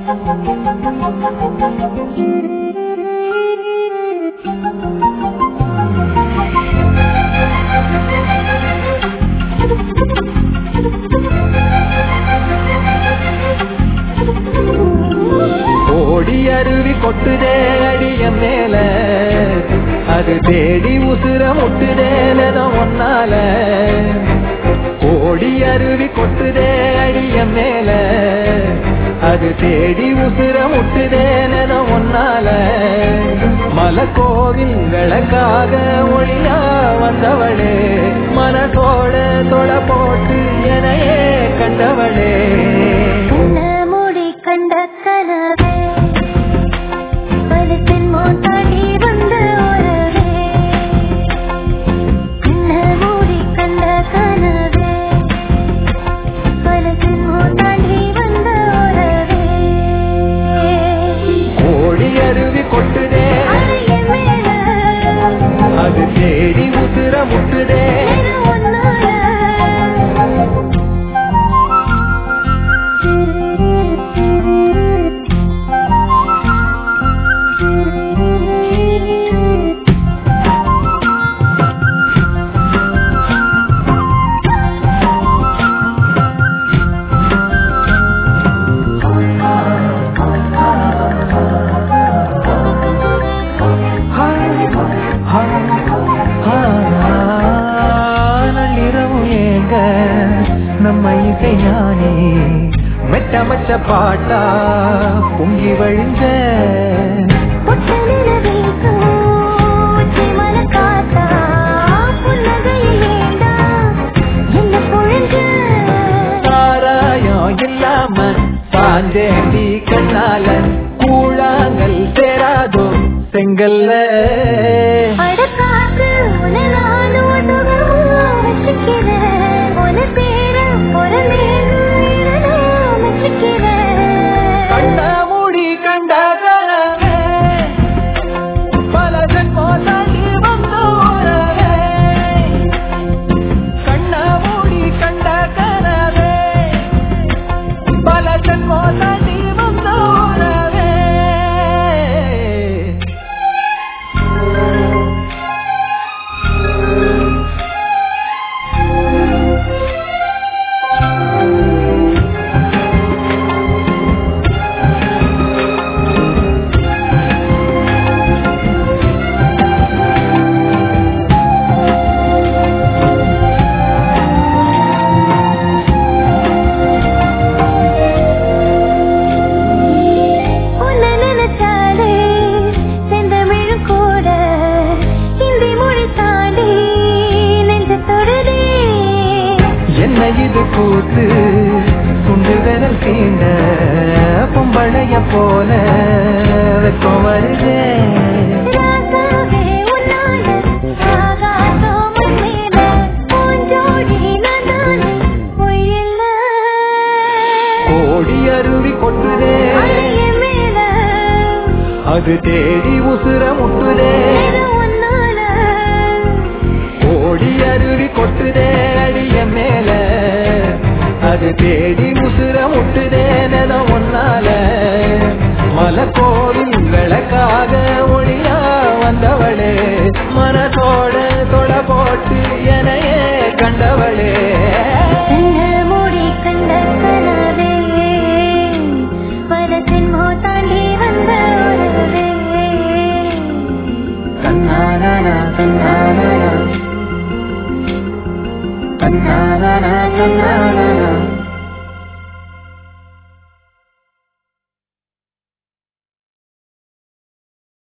ஓடி அருவி கொட்டுதே அடிய மேல, அது தேடி உசுர முட்டுதேனோ ஒன்னால. ஓடி அருவி கொட்டுதே அடிய மேல, அது தேடி உசுர முட்டுதேனோ ஒன்னால. மலக்கோவில் விளக்காக ஒளியா வந்தவளே, மனசோட தொலை போட்டு எனையே கண்டவளே. மூடி கண்ட கனவே பலத்தின் மோட்டாடி வந்த உறவே. மூடி கண்ட கனவே பலத்தின் மோட்டாடி வந்த உறவே. ஓடி அருவி கொட்டுதே அது தேடி உசுர முட்டுதே நம்ம இசை ஞானி மெட்டமச்ச பாட்டா பொங்கி வழிஞ்ச சாராயம் இல்லாம சாந்தேண்டி கண்ணால கூழாங்கல் சேராதோ செங்கல்ல. இது கூத்து சுண்டு விரல் தீண்ட பொம்பளைய போல வெக்கம் வருதே. ஓடி அருவி கொட்டுதே அது தேடி உசுர முட்டுதே. ஓடி அருவி கொட்டுதே அடிய மேல, அது தேடி உசுர முட்டுதேனோ ஒன்னால. மலக்கோவில் விளக்காக ஒளியா வந்தவளே, மனத்தோட தொலை போட்டு எனையே கண்டவளே. மூடி கண்ட கனவே பலத்தின் மோட்டாடி வந்த உறவே. கண்ணானா கண்ணானா கண்ணானா கண்ணானா